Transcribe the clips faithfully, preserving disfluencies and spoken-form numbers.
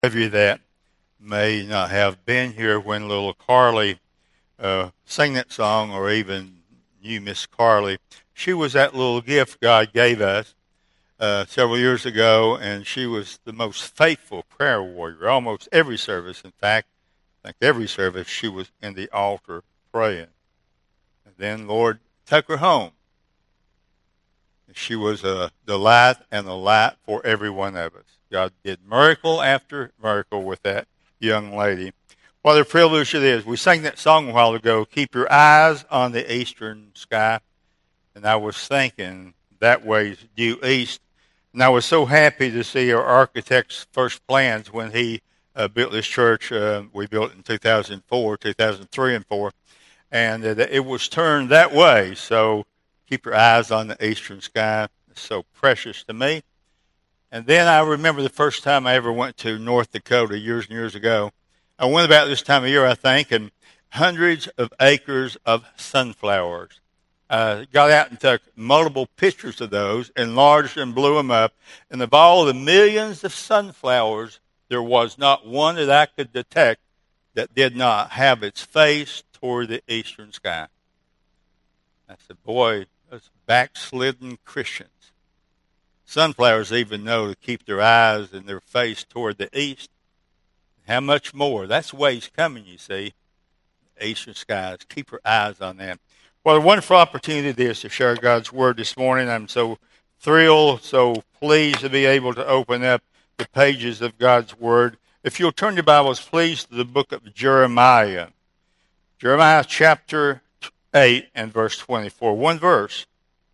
Of you that may not have been here when little Carly uh, sang that song, or even knew Miss Carly, she was that little gift God gave us uh, several years ago, and she was the most faithful prayer warrior. Almost every service, in fact, I think every service, she was in the altar praying. And then Lord took her home. She was a delight and a light for every one of us. God did miracle after miracle with that young lady. What a privilege it is. We sang that song a while ago, Keep Your Eyes on the Eastern Sky. And I was thinking, that way's due east. And I was so happy to see our architect's first plans when he uh, built this church. Uh, we built it in two thousand four, two thousand three and four. And uh, it was turned that way. So keep your eyes on the eastern sky. It's so precious to me. And then I remember the first time I ever went to North Dakota years and years ago. I went about this time of year, I think, and hundreds of acres of sunflowers. I got out and took multiple pictures of those, enlarged and blew them up. And of all the millions of sunflowers, there was not one that I could detect that did not have its face toward the eastern sky. I said, boy, those backslidden Christians. Sunflowers even know to keep their eyes and their face toward the east. How much more? That's the way he's coming, you see. The eastern skies. Keep your eyes on that. What a wonderful opportunity it is to share God's Word this morning. I'm so thrilled, so pleased to be able to open up the pages of God's Word. If you'll turn your Bibles, please, to the book of Jeremiah. Jeremiah chapter eight and verse twenty-four. One verse.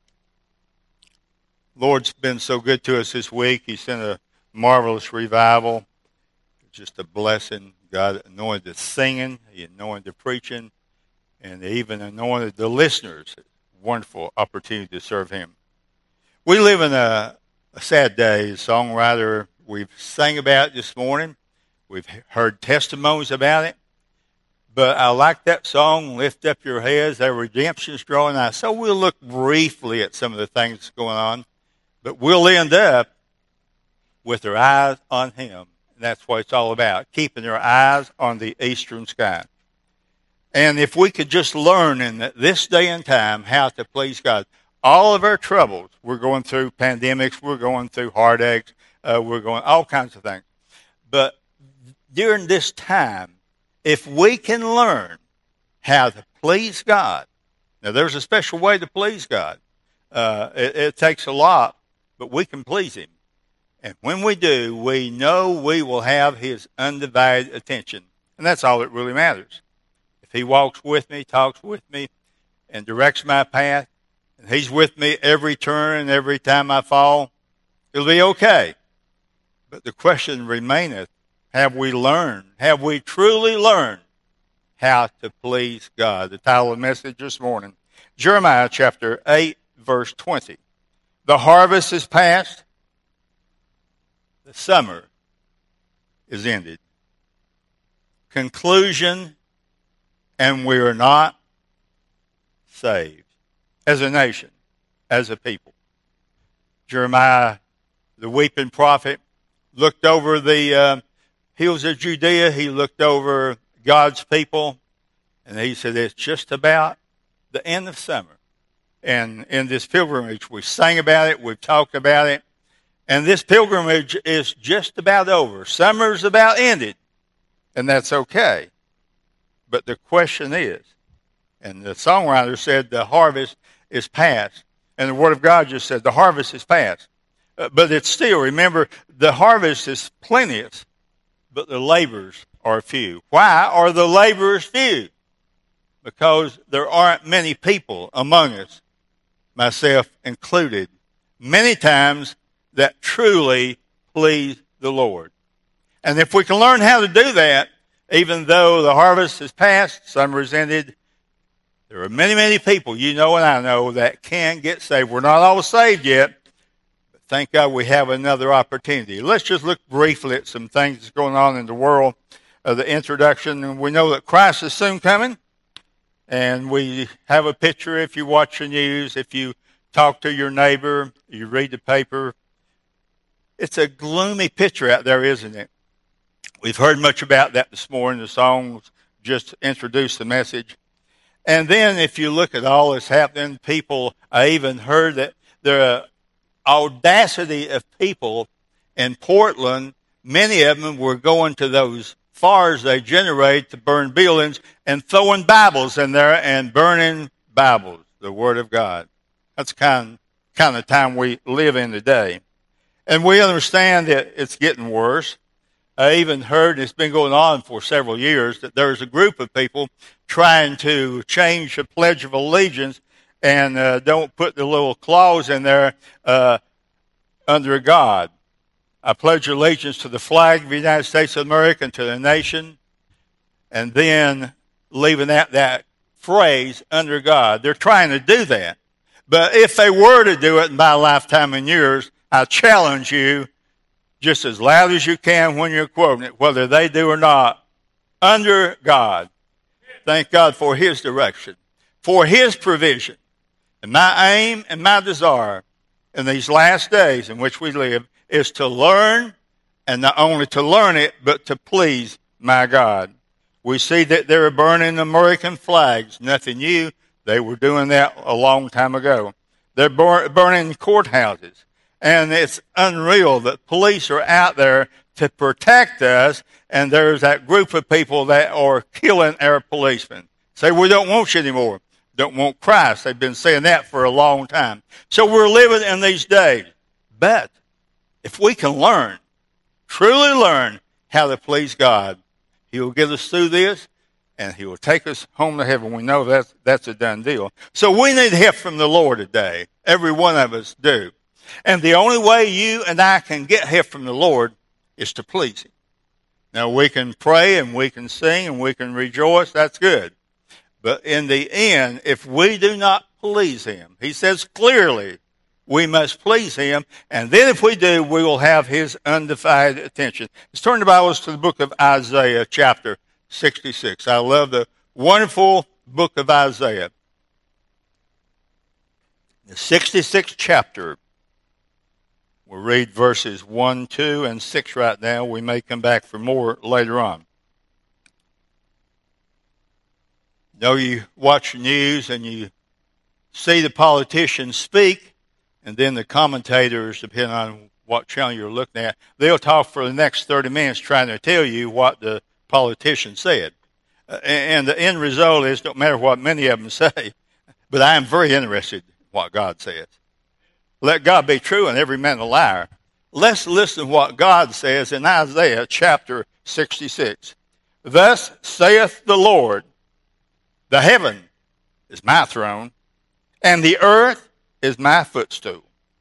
Lord's been so good to us this week. He sent a marvelous revival. Just a blessing. God anointed the singing. He anointed the preaching. And he even anointed the listeners. Wonderful opportunity to serve him. We live in a, a sad day. The songwriter we've sang about this morning. We've heard testimonies about it. But I like that song, Lift Up Your Heads, that redemption's drawing nigh. So we'll look briefly at some of the things that's going on. But we'll end up with our eyes on him. And that's what it's all about, keeping our eyes on the eastern sky. And if we could just learn in this day and time how to please God. All of our troubles, we're going through pandemics, we're going through heartaches, uh, we're going all kinds of things. But during this time, if we can learn how to please God, now there's a special way to please God. Uh, it, it takes a lot, but we can please him. And when we do, we know we will have his undivided attention. And that's all that really matters. If he walks with me, talks with me, and directs my path, and he's with me every turn and every time I fall, it'll be okay. But the question remaineth, have we learned, have we truly learned how to please God? The title of the message this morning, Jeremiah chapter eight, verse twenty. The harvest is past, the summer is ended. Conclusion, and we are not saved as a nation, as a people. Jeremiah, the weeping prophet, looked over the uh, hills of Judea. He looked over God's people, and he said, it's just about the end of summer. And in this pilgrimage, we sang about it, we've talked about it, and this pilgrimage is just about over. Summer's about ended, and that's okay. But the question is, and the songwriter said the harvest is past, and the Word of God just said the harvest is past. Uh, but it's still, remember, the harvest is plenteous, but the laborers are few. Why are the laborers few? Because there aren't many people among us, myself included, many times that truly please the Lord. And if we can learn how to do that, even though the harvest is past, summer is ended, there are many, many people, you know and I know, that can get saved. We're not all saved yet, but thank God we have another opportunity. Let's just look briefly at some things that's going on in the world. Uh, the introduction, and we know that Christ is soon coming. And we have a picture if you watch the news, if you talk to your neighbor, you read the paper. It's a gloomy picture out there, isn't it? We've heard much about that this morning. The songs just introduced the message. And then if you look at all that's happening, people, I even heard that the audacity of people in Portland, many of them were going to those fires they generate to burn buildings and throwing Bibles in there and burning Bibles, the Word of God. That's kind kind of time we live in today. And we understand that it's getting worse. I even heard, it's been going on for several years, that there's a group of people trying to change the Pledge of Allegiance and uh, don't put the little clause in there uh, under God. I pledge allegiance to the flag of the United States of America and to the nation, and then leaving that, that phrase under God. They're trying to do that. But if they were to do it in my lifetime and yours, I challenge you, just as loud as you can when you're quoting it, whether they do or not, under God. Thank God for His direction, for His provision. And my aim and my desire in these last days in which we live is to learn, and not only to learn it, but to please my God. We see that they're burning American flags, nothing new. They were doing that a long time ago. They're bur- burning courthouses. And it's unreal that police are out there to protect us, and there's that group of people that are killing our policemen. Say, we don't want you anymore. Don't want Christ. They've been saying that for a long time. So we're living in these days. But if we can learn, truly learn how to please God, He will get us through this, and He will take us home to heaven. We know that's, that's a done deal. So we need help from the Lord today. Every one of us do. And the only way you and I can get help from the Lord is to please Him. Now, we can pray and we can sing and we can rejoice. That's good. But in the end, if we do not please Him, He says clearly we must please Him. And then if we do, we will have His undivided attention. Let's turn the Bibles to the book of Isaiah, chapter sixty-six. I love the wonderful book of Isaiah. The sixty-sixth chapter. We'll read verses one, two, and six right now. We may come back for more later on. You know, you watch the news and you see the politicians speak, and then the commentators, depending on what channel you're looking at, they'll talk for the next thirty minutes trying to tell you what the politician said. Uh, and the end result is, don't matter what many of them say, but I am very interested in what God says. Let God be true and every man a liar. Let's listen to what God says in Isaiah chapter sixty-six. Thus saith the Lord, the heaven is my throne, and the earth is my footstool.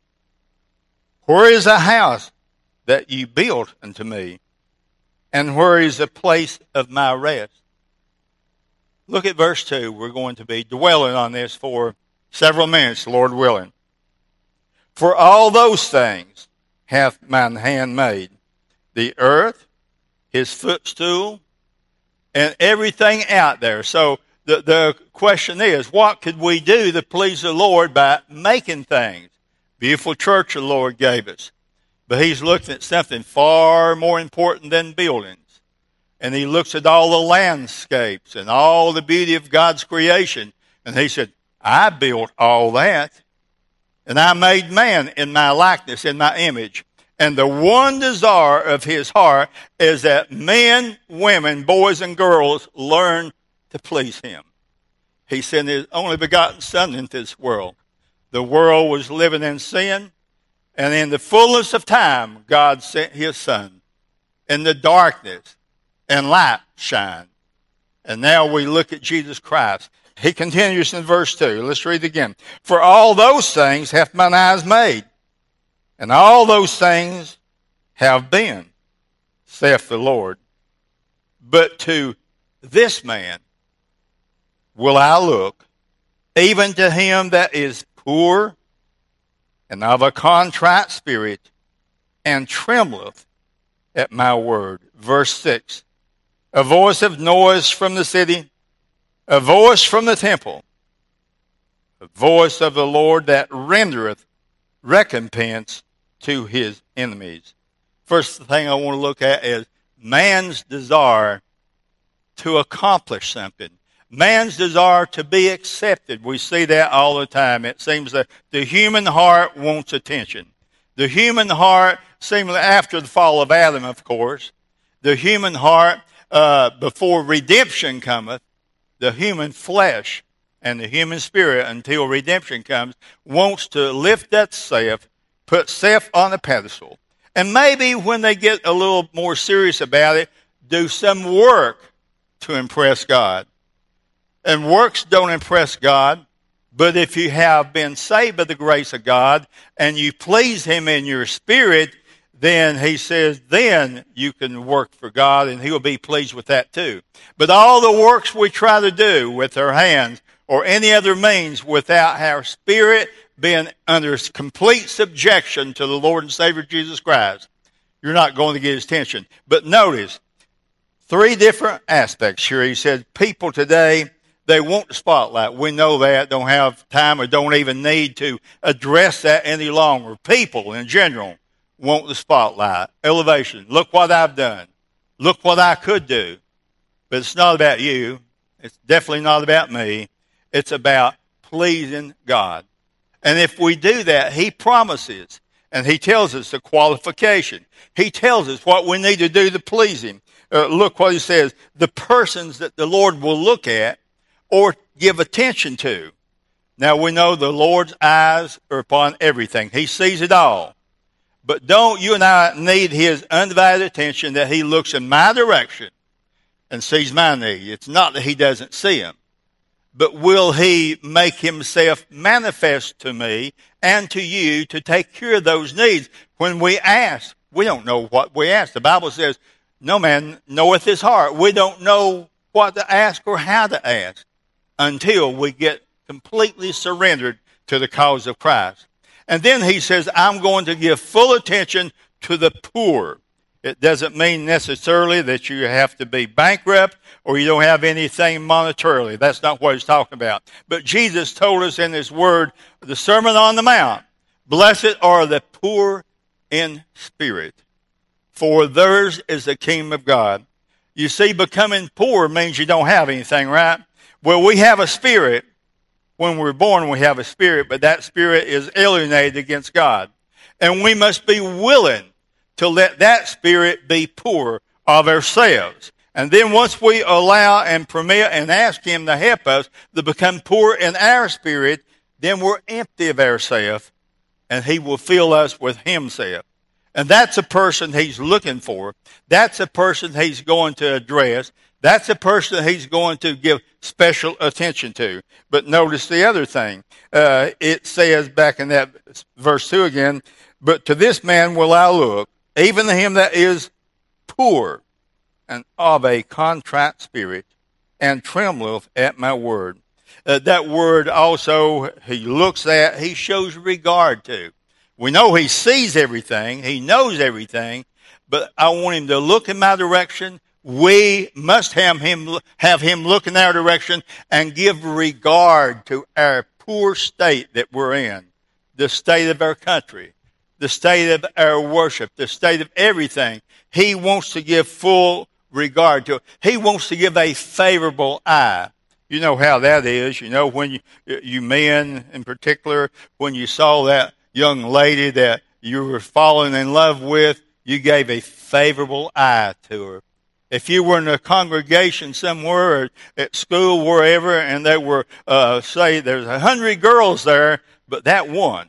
Where is a house that you built unto me, and where is the place of my rest? Look at verse two. We're going to be dwelling on this for several minutes, Lord willing. For all those things hath mine hand made, the earth, His footstool, and everything out there. So the, the question is, what could we do to please the Lord by making things? Beautiful church the Lord gave us. But He's looking at something far more important than buildings. And He looks at all the landscapes and all the beauty of God's creation. And He said, I built all that. And I made man in my likeness, in my image. And the one desire of His heart is that men, women, boys, and girls learn to please Him. He sent His only begotten Son into this world. The world was living in sin. And in the fullness of time, God sent His Son. In the darkness, and light shined. And now we look at Jesus Christ. He continues in verse two. Let's read it again. For all those things hath mine eyes made, and all those things have been, saith the Lord. But to this man will I look, even to him that is poor and of a contrite spirit, and trembleth at my word. Verse six. A voice of noise from the city, a voice from the temple, the voice of the Lord that rendereth recompense to His enemies. First thing I want to look at is man's desire to accomplish something. Man's desire to be accepted. We see that all the time. It seems that the human heart wants attention. The human heart, seemingly after the fall of Adam, of course, the human heart, uh, before redemption cometh, the human flesh and the human spirit, until redemption comes, wants to lift that self, put self on a pedestal. And maybe when they get a little more serious about it, do some work to impress God. And works don't impress God, but if you have been saved by the grace of God and you please Him in your spirit, then He says, then you can work for God and He'll be pleased with that too. But all the works we try to do with our hands or any other means without our spirit being under complete subjection to the Lord and Savior Jesus Christ, you're not going to get His attention. But notice, three different aspects here. He said, people today, they want the spotlight. We know that, don't have time or don't even need to address that any longer. People in general want the spotlight, elevation. Look what I've done. Look what I could do. But it's not about you. It's definitely not about me. It's about pleasing God. And if we do that, He promises, and He tells us the qualification. He tells us what we need to do to please Him. Uh, look what He says. The persons that the Lord will look at or give attention to. Now we know the Lord's eyes are upon everything. He sees it all. But don't you and I need His undivided attention that He looks in my direction and sees my need. It's not that He doesn't see them. But will He make Himself manifest to me and to you to take care of those needs? When we ask, we don't know what we ask. The Bible says, no man knoweth his heart. We don't know what to ask or how to ask until we get completely surrendered to the cause of Christ. And then He says, I'm going to give full attention to the poor. It doesn't mean necessarily that you have to be bankrupt or you don't have anything monetarily. That's not what He's talking about. But Jesus told us in His Word, the Sermon on the Mount, blessed are the poor in spirit, for theirs is the kingdom of God. You see, becoming poor means you don't have anything, right? Well, we have a spirit. When we're born, we have a spirit, but that spirit is alienated against God. And we must be willing to let that spirit be poor of ourselves. And then once we allow and permit and ask Him to help us to become poor in our spirit, then we're empty of ourselves, and He will fill us with Himself. And that's a person He's looking for. That's a person He's going to address. That's a person He's going to give special attention to. But notice the other thing. Uh, it says back in that verse two again, but to this man will I look, even to him that is poor and of a contrite spirit, and trembleth at my word. Uh, that word also He looks at, He shows regard to. We know He sees everything, He knows everything, but I want Him to look in my direction. We must have him, have him look in our direction and give regard to our poor state that we're in, the state of our country, the state of our worship, the state of everything. He wants to give full regard to it. He wants to give a favorable eye. You know how that is. You know, when you, you men in particular, when you saw that young lady that you were falling in love with, you gave a favorable eye to her. If you were in a congregation somewhere or at school, wherever, and there were, uh, say, there's a hundred girls there, but that one,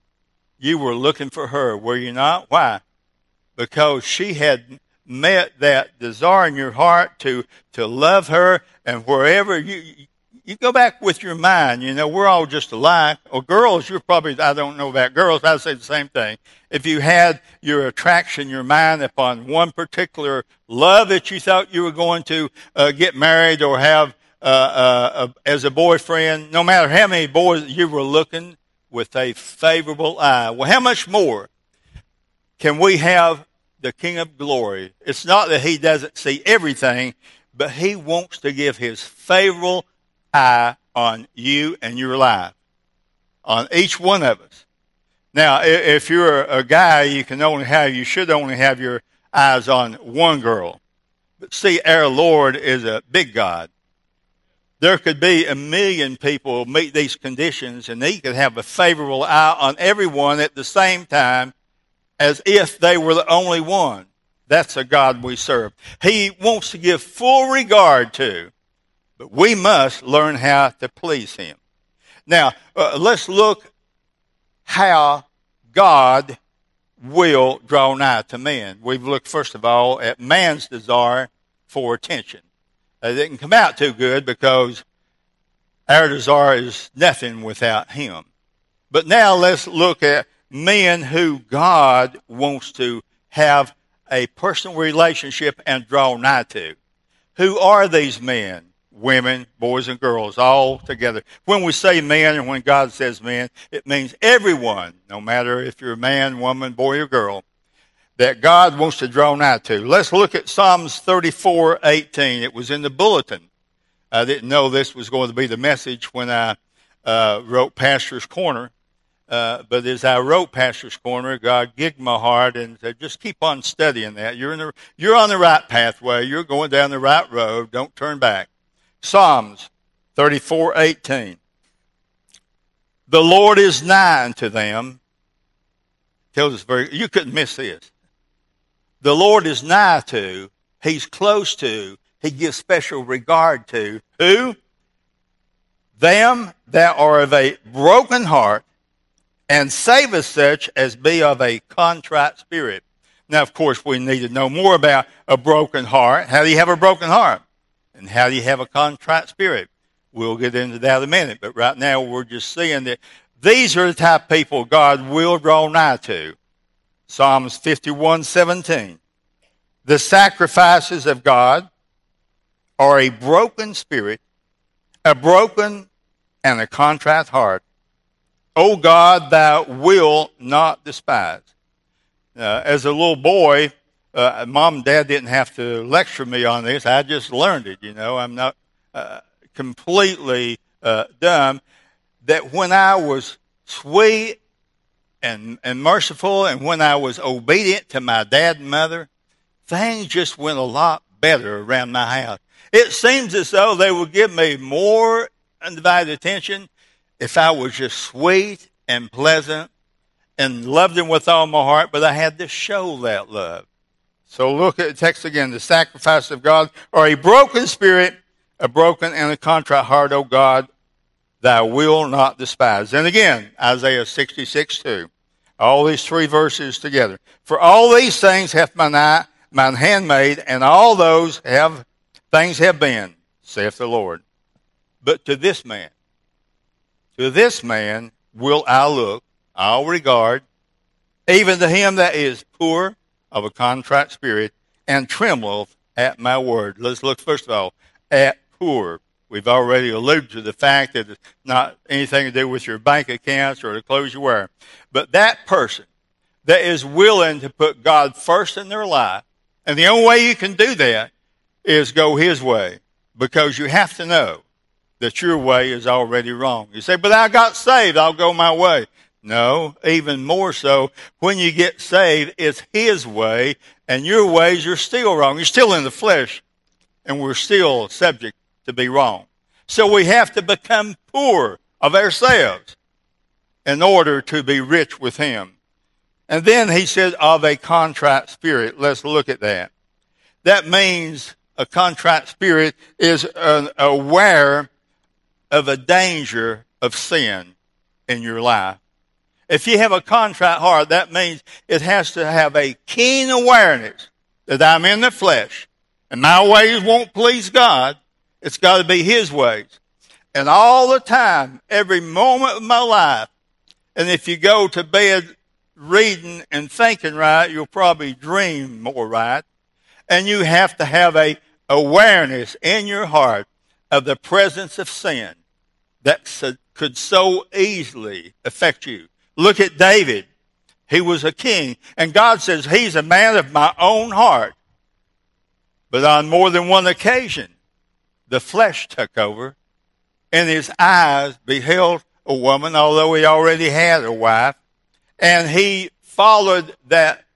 you were looking for her, were you not? Why? Because she had met that desire in your heart to, to love her, and wherever you, you go back with your mind, you know, we're all just alike. Or girls, you're probably, I don't know about girls, I'd say the same thing. If you had your attraction, your mind upon one particular love that you thought you were going to uh, get married or have uh, uh, uh, as a boyfriend, no matter how many boys you were looking with a favorable eye. Well, how much more can we have the King of Glory? It's not that He doesn't see everything, but He wants to give His favorable eye on you and your life, on each one of us. Now, if you're a guy, you can only have, you should only have your eyes on one girl. But see, our Lord is a big God. There could be a million people meet these conditions, and he could have a favorable eye on everyone at the same time as if they were the only one. That's a God we serve. He wants to give full regard to, but we must learn how to please him. Now, uh, let's look how God will draw nigh to men. We've looked, first of all, at man's desire for attention. It didn't come out too good because our desire is nothing without him. But now let's look at men who God wants to have a personal relationship and draw nigh to. Who are these men? Women, boys, and girls, all together. When we say men and when God says men, it means everyone, no matter if you're a man, woman, boy, or girl, that God wants to draw nigh to. Let's look at Psalms thirty-four eighteen. It was in the bulletin. I didn't know this was going to be the message when I uh, wrote Pastor's Corner. Uh, but as I wrote Pastor's Corner, God gigged my heart and said, just keep on studying that. You're in the, you're on the right pathway. You're going down the right road. Don't turn back. Psalms thirty-four eighteen. The Lord is nigh unto them. Tells us very, you couldn't miss this. The Lord is nigh to, he's close to, he gives special regard to. Who? Them that are of a broken heart, and saveth such as be of a contrite spirit. Now, of course, we need to know more about a broken heart. How do you have a broken heart? And how do you have a contrite spirit? We'll get into that in a minute. But right now, we're just seeing that these are the type of people God will draw nigh to. Psalms fifty-one seventeen. The sacrifices of God are a broken spirit, a broken and a contrite heart. O God, thou wilt not despise. Uh, as a little boy, uh, Mom and Dad didn't have to lecture me on this. I just learned it, you know. I'm not uh, completely uh, dumb. That when I was sweet and, and merciful and when I was obedient to my dad and mother, things just went a lot better around my house. It seems as though they would give me more undivided attention if I was just sweet and pleasant and loved him with all my heart, but I had to show that love. So look at the text again. The sacrifice of God are a broken spirit, a broken and a contrite heart, O God, thou wilt not despise. And again, Isaiah sixty-six two. All these three verses together. For all these things hath mine eye, mine hand made, and all those have things have been, saith the Lord. But to this man, to this man will I look, I'll regard, even to him that is poor of a contrite spirit, and trembleth at my word. Let's look first of all at poor. We've already alluded to the fact that it's not anything to do with your bank accounts or the clothes you wear. But that person that is willing to put God first in their life, and the only way you can do that is go his way, because you have to know that your way is already wrong. You say, but I got saved, I'll go my way. No, even more so, when you get saved, it's his way, and your ways are still wrong. You're still in the flesh, and we're still subject to be wrong. So we have to become poor of ourselves in order to be rich with him. And then he said, of a contrite spirit. Let's look at that. That means a contrite spirit is uh, aware of a danger of sin in your life. If you have a contrite heart, that means it has to have a keen awareness that I'm in the flesh and my ways won't please God. It's got to be his ways. And all the time, every moment of my life, and if you go to bed reading and thinking right, you'll probably dream more right. And you have to have a awareness in your heart of the presence of sin that could so easily affect you. Look at David. He was a king, and God says he's a man of my own heart. But on more than one occasion, the flesh took over, and his eyes beheld a woman, although he already had a wife, and he followed that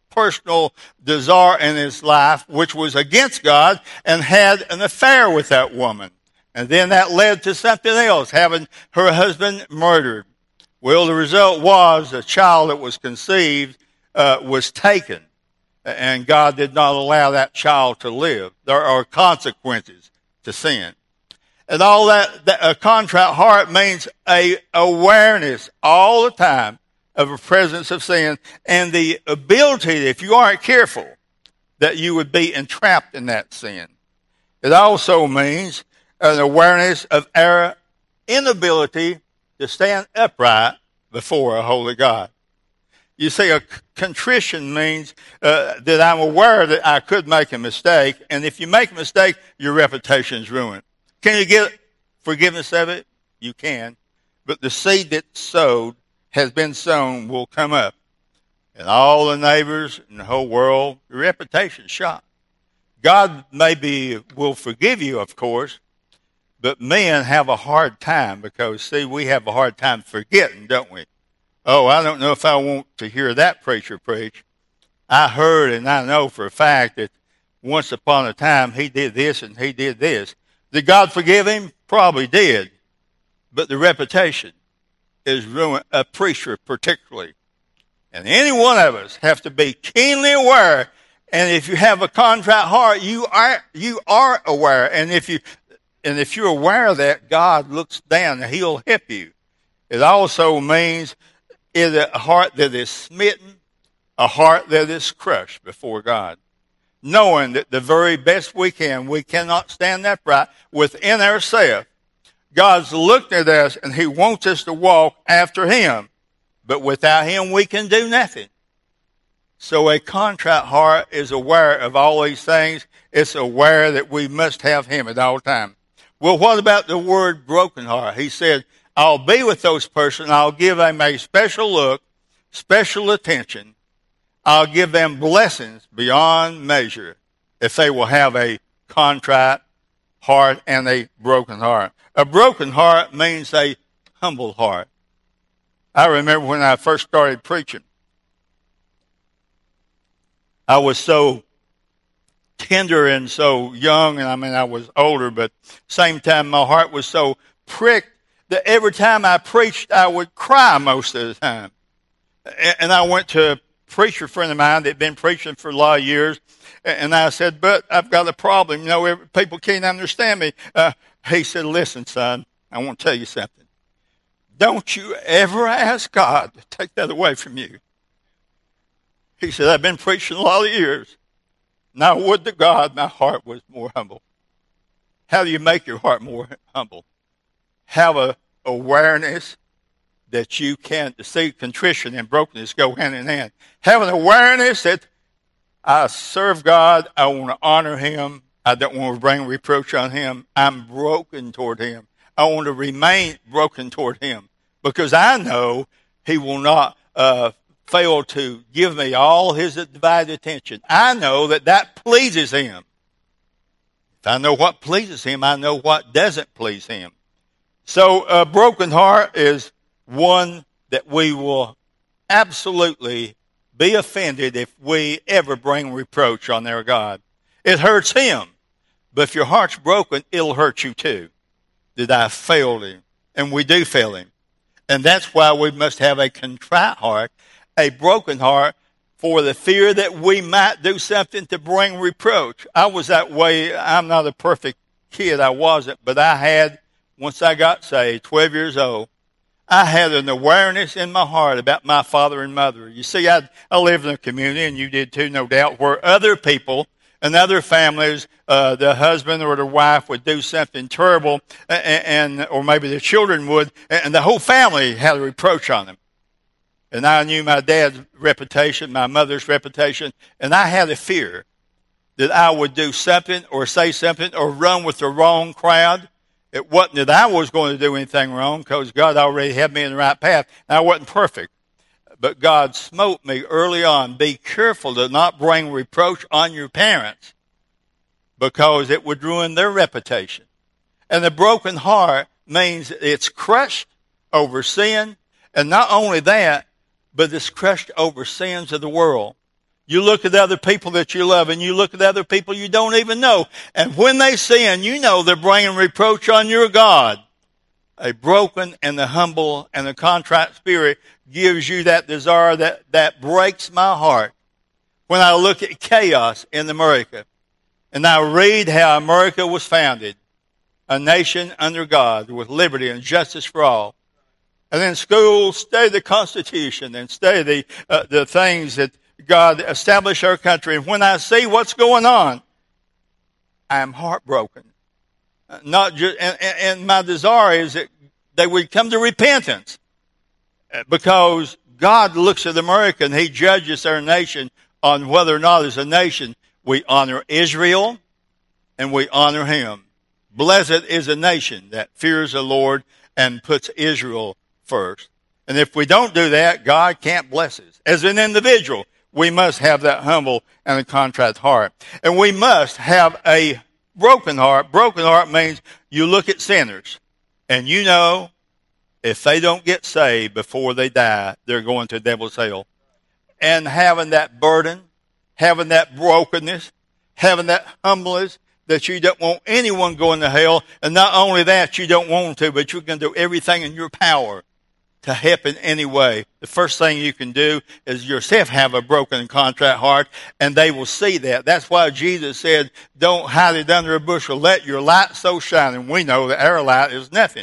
personal desire in his life, which was against God, and had an affair with that woman. And then that led to something else, having her husband murdered. Well, the result was a child that was conceived uh, was taken, and God did not allow that child to live. There are consequences to sin. And all that, that a contrite heart means a awareness all the time of a presence of sin, and the ability, if you aren't careful, that you would be entrapped in that sin. It also means an awareness of our inability to stand upright before a holy God. You see, a contrition means uh, that I'm aware that I could make a mistake, and if you make a mistake, your reputation is ruined. Can you get forgiveness of it? You can. But the seed that's sowed has been sown will come up. And all the neighbors in the whole world, your reputation is shot. God maybe will forgive you, of course, but men have a hard time because, see, we have a hard time forgetting, don't we? Oh, I don't know if I want to hear that preacher preach. I heard and I know for a fact that once upon a time he did this and he did this. Did God forgive him? Probably did. But the reputation is ruined, a preacher particularly. And any one of us have to be keenly aware. And if you have a contrite heart, you are you are aware. And if you and if you're aware of that, God looks down and he'll help you. It also means is a heart that is smitten, a heart that is crushed before God. Knowing that the very best we can, we cannot stand upright within ourselves. God's looked at us and he wants us to walk after him. But without him, we can do nothing. So a contrite heart is aware of all these things. It's aware that we must have him at all times. Well, what about the word broken heart? He said, I'll be with those persons. I'll give them a special look, special attention. I'll give them blessings beyond measure if they will have a contrite heart and a broken heart. A broken heart means a humble heart. I remember when I first started preaching, I was so tender and so young, and I mean I was older, but same time my heart was so pricked that every time I preached I would cry most of the time. And I went to a preacher friend of mine that had been preaching for a lot of years, and I said, but I've got a problem. You know, people can't understand me. Uh, he said, listen, son, I want to tell you something. Don't you ever ask God to take that away from you. He said, I've been preaching a lot of years. Now, would to God my heart was more humble. How do you make your heart more humble? Have a awareness that you can see contrition and brokenness go hand in hand. Have an awareness that I serve God. I want to honor him. I don't want to bring reproach on him. I'm broken toward him. I want to remain broken toward him because I know he will not uh, fail to give me all his divided attention. I know that that pleases him. If I know what pleases him, I know what doesn't please him. So a broken heart is one that we will absolutely be offended if we ever bring reproach on their God. It hurts him. But if your heart's broken, it'll hurt you too. That I failed him. And we do fail him. And that's why we must have a contrite heart, a broken heart, for the fear that we might do something to bring reproach. I was that way. I'm not a perfect kid. I wasn't. But I had, once I got saved, twelve years old, I had an awareness in my heart about my father and mother. You see, I, I lived in a community, and you did too, no doubt, where other people and other families, uh, the husband or the wife would do something terrible, and, and or maybe the children would, and the whole family had a reproach on them. And I knew my dad's reputation, my mother's reputation, and I had a fear that I would do something or say something or run with the wrong crowd. It wasn't that I was going to do anything wrong because God already had me in the right path. And I wasn't perfect. But God smote me early on. Be careful to not bring reproach on your parents because it would ruin their reputation. And the broken heart means it's crushed over sin. And not only that, but it's crushed over sins of the world. You look at other people that you love, and you look at other people you don't even know. And when they sin, you know they're bringing reproach on your God. A broken and the humble and the contrite spirit gives you that desire that, that breaks my heart. When I look at chaos in America, and I read how America was founded, a nation under God with liberty and justice for all. And then schools study the Constitution and study the, uh, the things that God established our country. And when I see what's going on, I am heartbroken. Not just, and, and my desire is that they would come to repentance, because God looks at America and He judges our nation on whether or not as a nation we honor Israel and we honor Him. Blessed is a nation that fears the Lord and puts Israel first. And if we don't do that, God can't bless us. As an individual, we must have that humble and a contrite heart. And we must have a broken heart. Broken heart means you look at sinners and you know if they don't get saved before they die, they're going to the devil's hell. And having that burden, having that brokenness, having that humbleness that you don't want anyone going to hell. And not only that, you don't want to, but you're going to do everything in your power to help in any way. The first thing you can do is yourself have a broken and contrite heart, and they will see that. That's why Jesus said, don't hide it under a bushel. Let your light so shine. And we know that our light is nothing,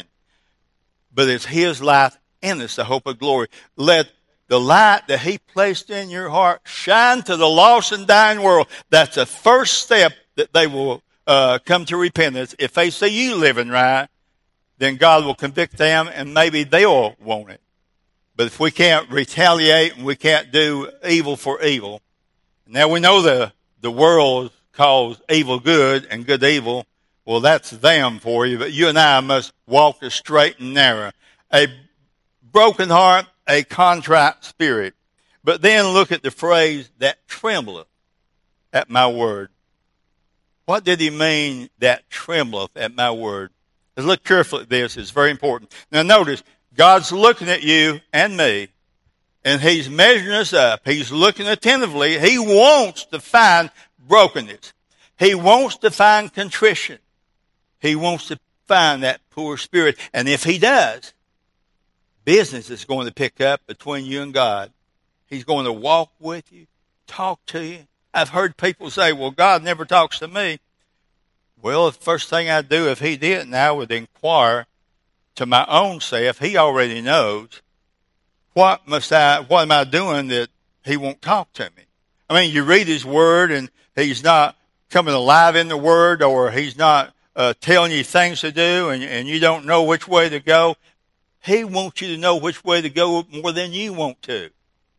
but it's His light in us, the hope of glory. Let the light that He placed in your heart shine to the lost and dying world. That's the first step that they will uh, come to repentance. If they see you living right, then God will convict them, and maybe they'll want it. But if we can't retaliate and we can't do evil for evil, now we know the, the world calls evil good and good evil. Well, that's them for you, but you and I must walk the straight and narrow. A broken heart, a contrite spirit. But then look at the phrase, that trembleth at my word. What did He mean, that trembleth at my word? Let's look carefully at this. It's very important. Now notice, God's looking at you and me, and He's measuring us up. He's looking attentively. He wants to find brokenness. He wants to find contrition. He wants to find that poor spirit. And if He does, business is going to pick up between you and God. He's going to walk with you, talk to you. I've heard people say, well, God never talks to me. Well, the first thing I'd do if He didn't, I would inquire to my own self. He already knows. What must I, what am I doing that He won't talk to me? I mean, you read His Word and He's not coming alive in the Word, or He's not uh, telling you things to do, and, and you don't know which way to go. He wants you to know which way to go more than you want to.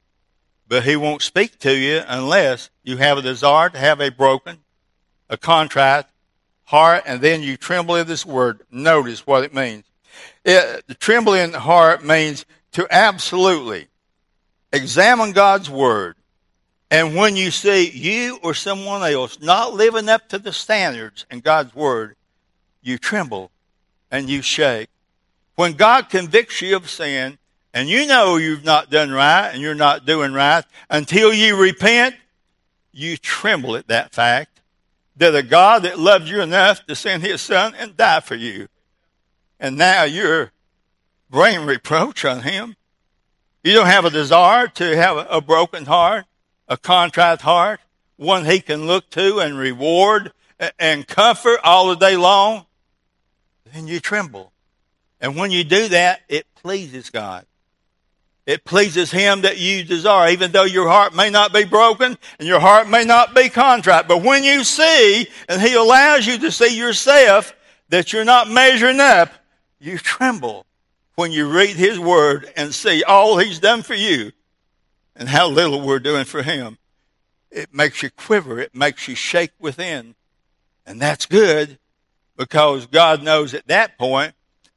But He won't speak to you unless you have a desire to have a broken, a contrite heart, and then you tremble in this word. Notice what it means. It, the trembling heart means to absolutely examine God's word. And when you see you or someone else not living up to the standards in God's word, you tremble and you shake. When God convicts you of sin, and you know you've not done right and you're not doing right, until you repent, you tremble at that fact. That a God that loved you enough to send His Son and die for you. And now you're bringing reproach on Him. You don't have a desire to have a broken heart, a contrite heart, one He can look to and reward and comfort all the day long. Then you tremble. And when you do that, it pleases God. It pleases Him that you desire, even though your heart may not be broken and your heart may not be contrite. But when you see, and He allows you to see yourself, that you're not measuring up, you tremble when you read His Word and see all He's done for you and how little we're doing for Him. It makes you quiver. It makes you shake within. And that's good, because God knows at that point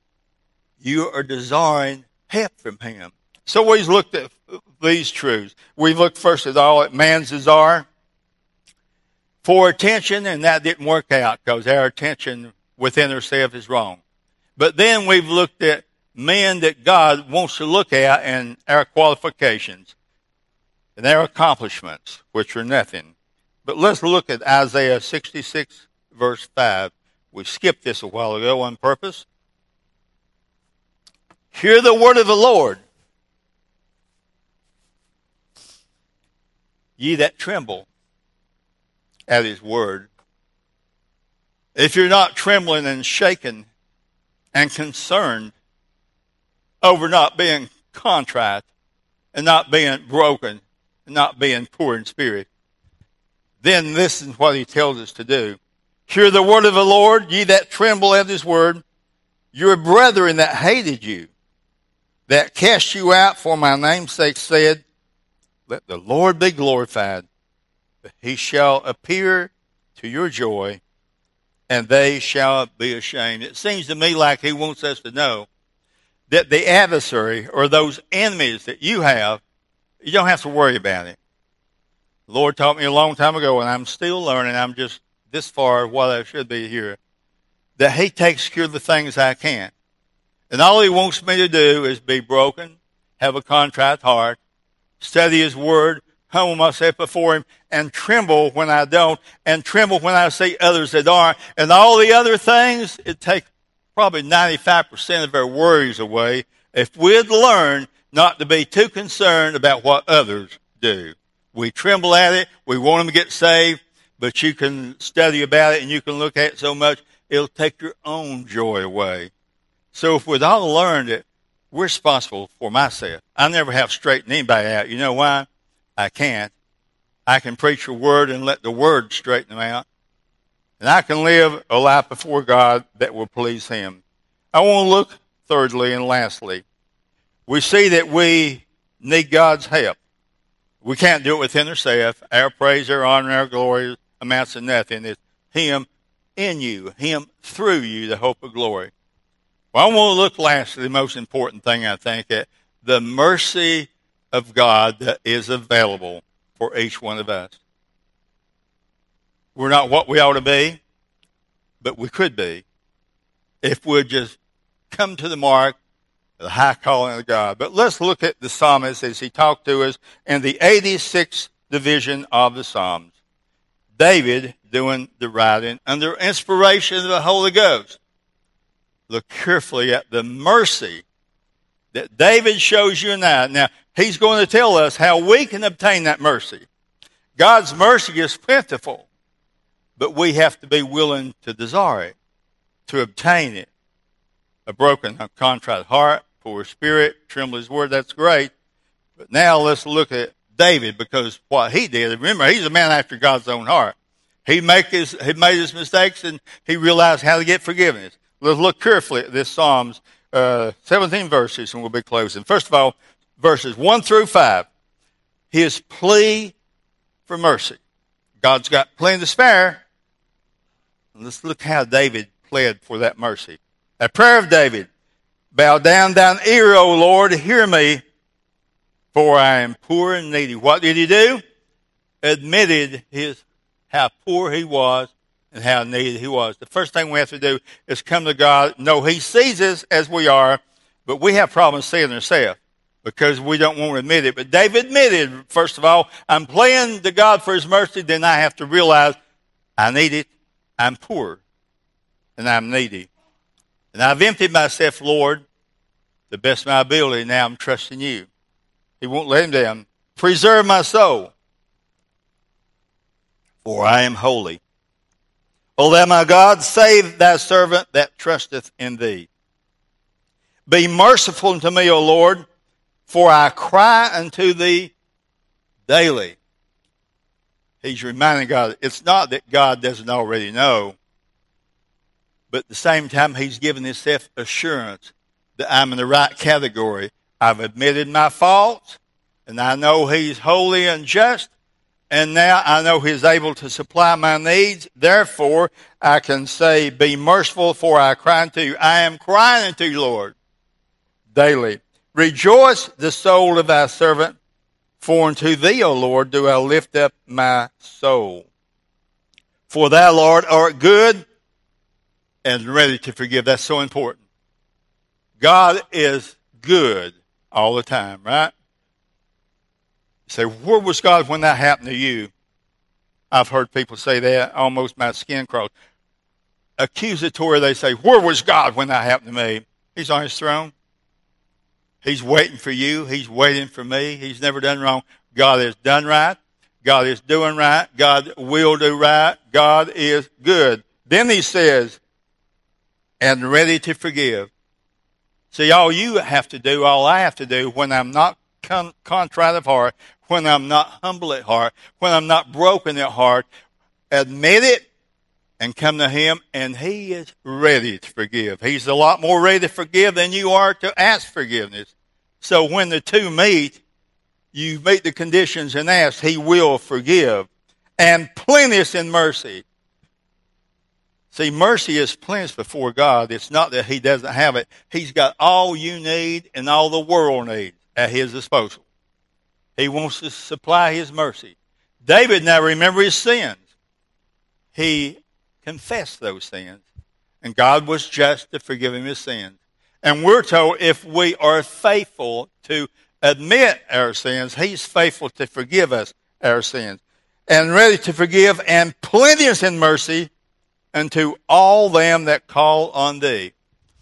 you are desiring help from Him. So we've looked at these truths. We've looked first of all at man's desire for attention, and that didn't work out because our attention within ourselves is wrong. But then we've looked at men that God wants to look at and our qualifications. and their accomplishments, which are nothing. But let's look at Isaiah sixty-six, verse five. We skipped this a while ago on purpose. Hear the word of the Lord, ye that tremble at his word. If you're not trembling and shaken and concerned over not being contrite and not being broken and not being poor in spirit, then this is what he tells us to do. Hear the word of the Lord, ye that tremble at his word, your brethren that hated you, that cast you out for my name's sake, said, let the Lord be glorified, that he shall appear to your joy, and they shall be ashamed. It seems to me like he wants us to know that the adversary or those enemies that you have, you don't have to worry about it. The Lord taught me a long time ago, and I'm still learning. I'm just this far what I should be here, that he takes care of the things I can't. And all he wants me to do is be broken, have a contrite heart, study his word, humble myself before him, and tremble when I don't, and tremble when I see others that aren't. And all the other things, it takes probably ninety-five percent of our worries away if we'd learn not to be too concerned about what others do. We tremble at it. We want them to get saved, but you can study about it and you can look at it so much, it'll take your own joy away. So if we'd all learned it, we're responsible for myself. I never have straightened anybody out. You know why? I can't. I can preach a word and let the word straighten them out. And I can live a life before God that will please him. I want to look thirdly and lastly. We see that we need God's help. We can't do it within ourselves. Our praise, our honor, our glory amounts to nothing. It's him in you, him through you, the hope of glory. Well, I want to look lastly, the most important thing I think, at the mercy of God that is available for each one of us. We're not what we ought to be, but we could be if we'd just come to the mark of the high calling of God. But let's look at the psalmist as he talked to us in the eighty-sixth division of the Psalms. David doing the writing under inspiration of the Holy Ghost. Look carefully at the mercy that David shows you and I. Now, he's going to tell us how we can obtain that mercy. God's mercy is plentiful, but we have to be willing to desire it, to obtain it. A broken, a contrite heart, poor spirit, tremble his word, that's great. But now let's look at David, because what he did, remember, he's a man after God's own heart. He, make his, he made his mistakes, and he realized how to get forgiveness. Let's look carefully at this Psalms, uh, seventeen verses, and we'll be closing. First of all, verses one through five. His plea for mercy. God's got plenty to spare. Let's look how David pled for that mercy. A prayer of David. Bow down thine ear, O Lord, hear me, for I am poor and needy. What did he do? Admitted his how poor he was and how needy he was. The first thing we have to do is come to God. No, he sees us as we are, but we have problems seeing ourselves because we don't want to admit it. But David admitted, first of all, I'm praying to God for his mercy, then I have to realize I need it. I'm poor and I'm needy. And I've emptied myself, Lord, the best of my ability. Now I'm trusting you. He won't let him down. Preserve my soul, for I am holy. O thou my God, save thy servant that trusteth in thee. Be merciful unto me, O Lord, for I cry unto thee daily. He's reminding God, it's not that God doesn't already know, but at the same time, he's given himself assurance that I'm in the right category. I've admitted my faults, and I know he's holy and just, and now I know he's able to supply my needs. Therefore, I can say, be merciful, for I cry unto you. I am crying unto you, Lord, daily. Rejoice the soul of thy servant, for unto thee, O Lord, do I lift up my soul. For thou, Lord, art good and ready to forgive. That's so important. God is good all the time, right? Say, where was God when that happened to you? I've heard people say that, almost my skin crawls. Accusatory, they say, where was God when that happened to me? He's on his throne. He's waiting for you. He's waiting for me. He's never done wrong. God has done right. God is doing right. God will do right. God is good. Then he says, and ready to forgive. See, all you have to do, all I have to do when I'm not con- contrite of heart, when I'm not humble at heart, when I'm not broken at heart, admit it and come to him, and he is ready to forgive. He's a lot more ready to forgive than you are to ask forgiveness. So when the two meet, you meet the conditions and ask, he will forgive. And plenteous in mercy. See, mercy is plenteous before God. It's not that he doesn't have it. He's got all you need and all the world needs at his disposal. He wants to supply his mercy. David now remember his sins. He confessed those sins, and God was just to forgive him his sins. And we're told if we are faithful to admit our sins, he's faithful to forgive us our sins. And ready to forgive, and plenteous in mercy unto all them that call on thee.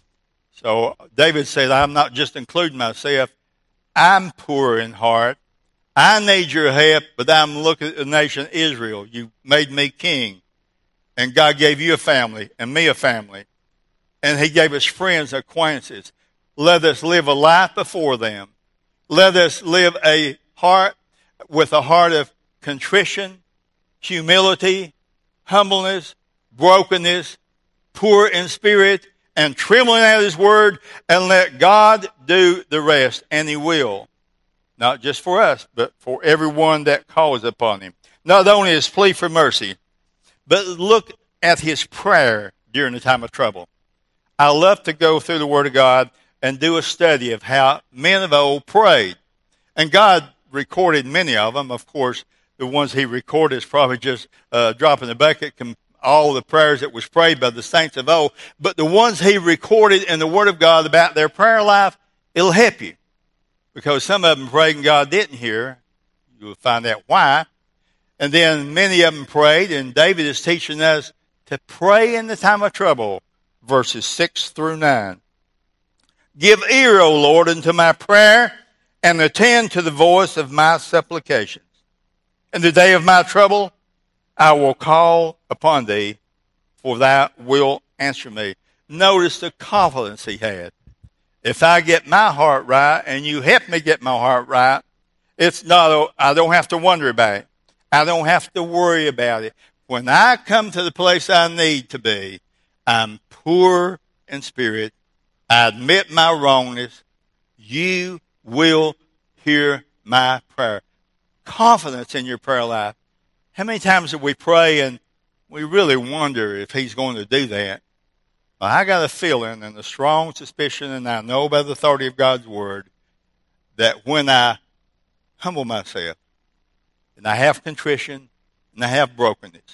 So David said, I'm not just including myself. I'm poor in heart. I need your help, but I'm looking at the nation Israel. You made me king. And God gave you a family and me a family. And he gave us friends, acquaintances. Let us live a life before them. Let us live a heart with a heart of contrition, humility, humbleness, brokenness, poor in spirit, and trembling at his word, and let God do the rest. And he will. Not just for us, but for everyone that calls upon him. Not only his plea for mercy, but look at his prayer during the time of trouble. I love to go through the Word of God and do a study of how men of old prayed. And God recorded many of them. Of course, the ones he recorded is probably just uh, dropping the bucket, all the prayers that was prayed by the saints of old. But the ones he recorded in the Word of God about their prayer life, it'll help you. Because some of them prayed and God didn't hear. You'll find out why. And then many of them prayed, and David is teaching us to pray in the time of trouble, verses six through nine. Give ear, O Lord, unto my prayer, and attend to the voice of my supplications. In the day of my trouble, I will call upon thee, for thou wilt answer me. Notice the confidence he had. If I get my heart right, and you help me get my heart right, it's not, I don't have to wonder about it. I don't have to worry about it. When I come to the place I need to be, I'm poor in spirit. I admit my wrongness. You will hear my prayer. Confidence in your prayer life. How many times have we pray and we really wonder if he's going to do that? Well, I got a feeling and a strong suspicion, and I know by the authority of God's word, that when I humble myself, and I have contrition, and I have brokenness,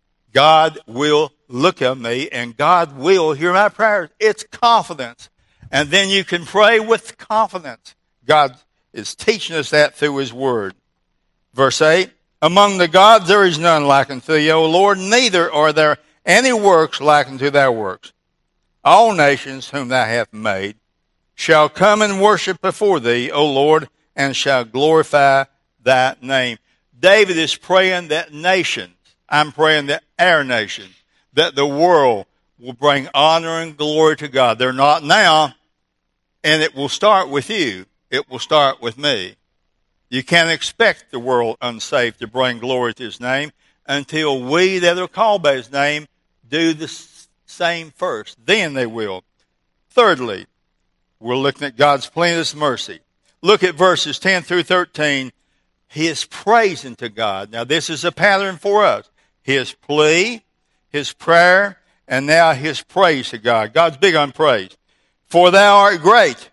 God will look at me, and God will hear my prayers. It's confidence. And then you can pray with confidence. God is teaching us that through his word. Verse eight, among the gods there is none like unto thee, O Lord, neither are there any works like unto thy works. All nations whom thou hast made shall come and worship before thee, O Lord, and shall glorify thy name. David is praying that nations, I'm praying that our nation, that the world will bring honor and glory to God. They're not now, and it will start with you. It will start with me. You can't expect the world unsaved to bring glory to his name until we that are called by his name do the same first. Then they will. Thirdly, we're looking at God's plenteous mercy. Look at verses ten through thirteen. His praising to God. Now this is a pattern for us. His plea, his prayer, and now his praise to God. God's big on praise. For thou art great,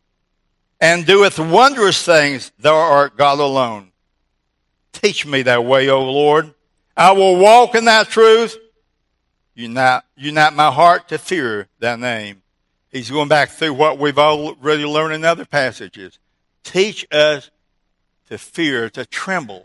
and doeth wondrous things. Thou art God alone. Teach me thy way, O Lord. I will walk in thy truth. Unite, unite my heart to fear thy name. He's going back through what we've already learned in other passages. Teach us to fear, to tremble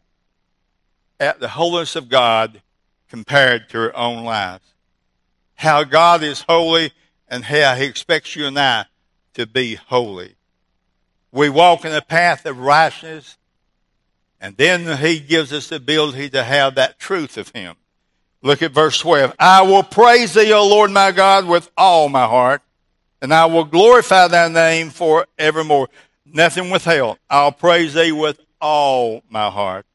at the holiness of God compared to her own lives. How God is holy and how he expects you and I to be holy. We walk in the path of righteousness, and then he gives us the ability to have that truth of him. Look at verse twelve. I will praise thee, O Lord my God, with all my heart, and I will glorify thy name forevermore. Nothing withheld. I'll praise thee with all my heart.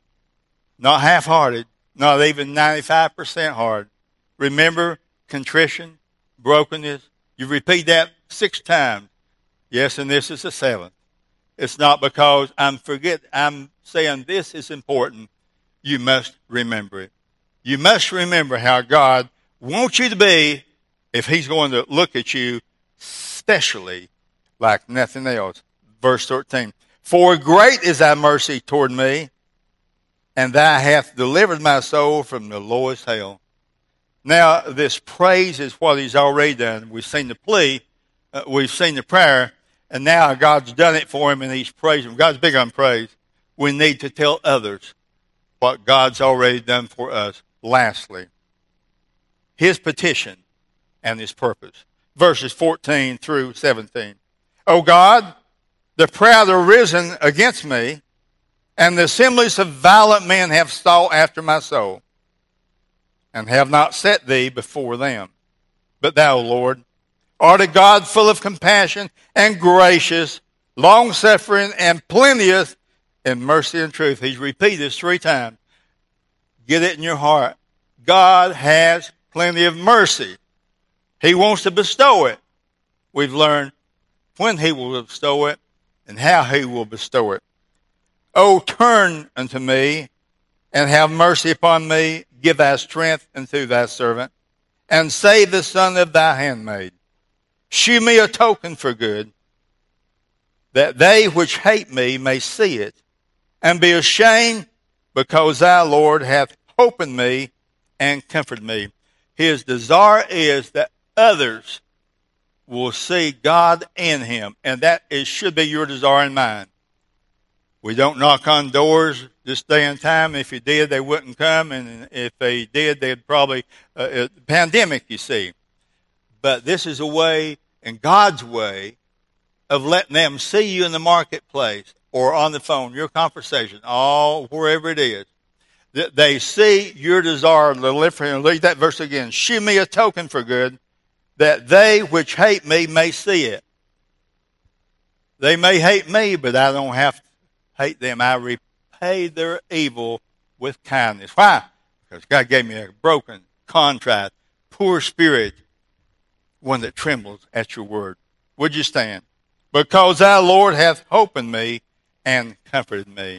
Not half-hearted, not even ninety-five percent hard. Remember, contrition, brokenness. You repeat that six times. Yes, and this is the seventh. It's not because I'm forget. I'm saying this is important. You must remember it. You must remember how God wants you to be if he's going to look at you specially like nothing else. Verse thirteen. For great is thy mercy toward me, and thou hast delivered my soul from the lowest hell. Now, this praise is what he's already done. We've seen the plea. Uh, we've seen the prayer. And now God's done it for him, and he's praising him. God's big on praise. We need to tell others what God's already done for us. Lastly, his petition and his purpose. Verses fourteen through seventeen. O God, the proud are risen against me, and the assemblies of violent men have sought after my soul, and have not set thee before them. But thou, Lord, art a God full of compassion and gracious, long-suffering, and plenteous in mercy and truth. He's repeated this three times. Get it in your heart. God has plenty of mercy. He wants to bestow it. We've learned when he will bestow it and how he will bestow it. O turn unto me and have mercy upon me. Give thy strength unto thy servant, and save the son of thy handmaid. Shew me a token for good, that they which hate me may see it, and be ashamed, because thou, Lord, hath hope in me and comforted me. His desire is that others will see God in him, and that is, should be your desire and mine. We don't knock on doors this day and time. If you did, they wouldn't come, and if they did, they'd probably, uh, uh, pandemic, you see. But this is a way, in God's way, of letting them see you in the marketplace or on the phone, your conversation, all wherever it is. They see your desire to live for him. Read that verse again. Shew me a token for good, that they which hate me may see it. They may hate me, but I don't have to hate them. I repay their evil with kindness. Why? Because God gave me a broken, contrite, poor spirit, one that trembles at your word. Would you stand? Because thou, Lord, hath hope in me and comforted me.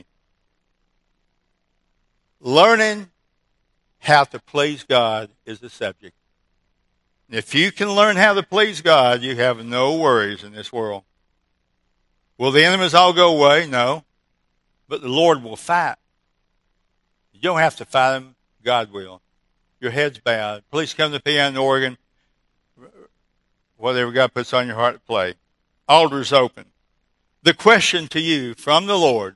Learning how to please God is the subject. If you can learn how to please God, you have no worries in this world. Will the enemies all go away? No. But the Lord will fight. You don't have to fight them. God will. Your head's bowed. Please come to the piano and organ. Whatever God puts on your heart to play. Altar's open. The question to you from the Lord.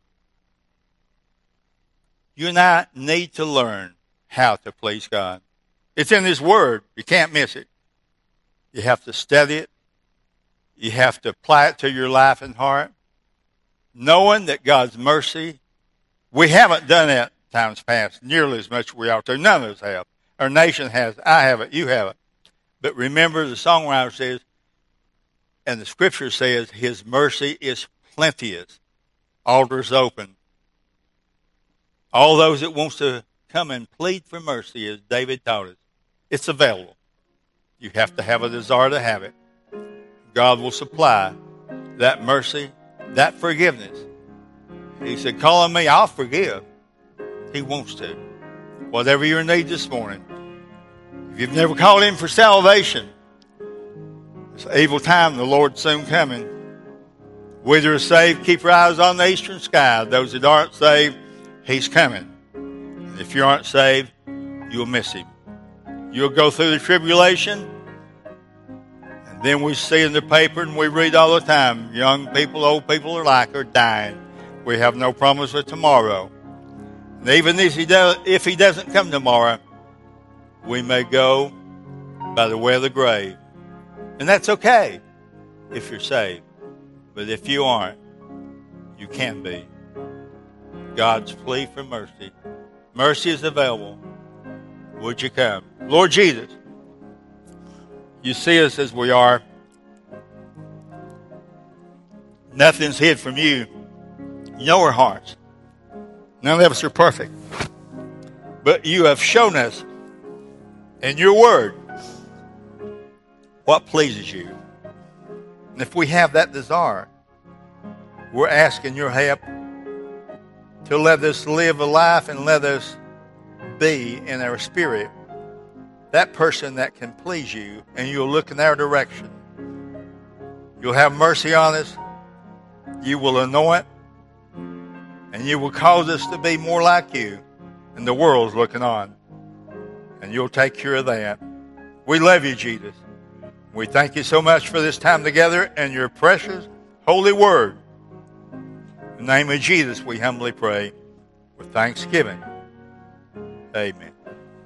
You and I need to learn how to please God. It's in his word. You can't miss it. You have to study it. You have to apply it to your life and heart. Knowing that God's mercy, we haven't done that times past nearly as much as we ought to. None of us have. Our nation has. I haven't. You haven't. But remember, the songwriter says, and the scripture says, his mercy is plenteous. Altars open. All those that wants to come and plead for mercy, as David taught us, it's available. You have to have a desire to have it. God will supply that mercy, that forgiveness. He said, call on me, I'll forgive. He wants to. Whatever your need this morning. If you've never called him for salvation, it's an evil time, the Lord's soon coming. Whether you're saved, keep your eyes on the eastern sky. Those that aren't saved, he's coming. And if you aren't saved, you'll miss him. You'll go through the tribulation. And then we see in the paper and we read all the time, young people, old people alike are dying. We have no promise of tomorrow. And even if he, does, if he doesn't come tomorrow, we may go by the way of the grave. And that's okay if you're saved. But if you aren't, you can be. God's plea for mercy. Mercy is available. Would you come? Lord Jesus, you see us as we are. Nothing's hid from you. You know our hearts. None of us are perfect. But you have shown us in your word what pleases you. And if we have that desire, we're asking your help to let us live a life and let us be in our spirit that person that can please you, and you'll look in our direction. You'll have mercy on us. You will anoint, and you will cause us to be more like you, and the world's looking on. And you'll take care of that. We love you, Jesus. We thank you so much for this time together and your precious holy word. In the name of Jesus, we humbly pray with thanksgiving. Amen.